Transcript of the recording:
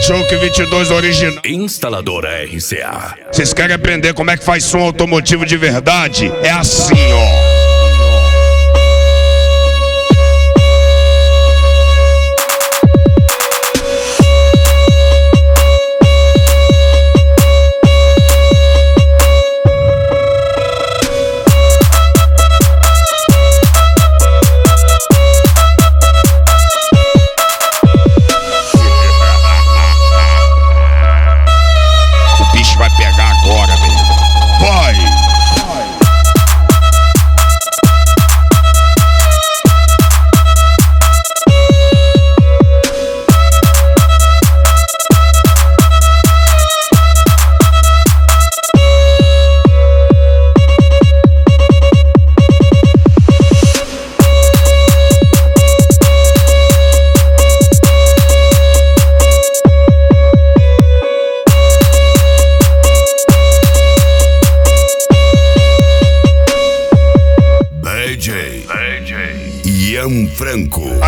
Choke 22 original. Instaladora RCA. Vocês querem aprender como é que faz som automotivo de verdade? É assim, ó. Vai pegar agora, velho. Vai! Ian Franco.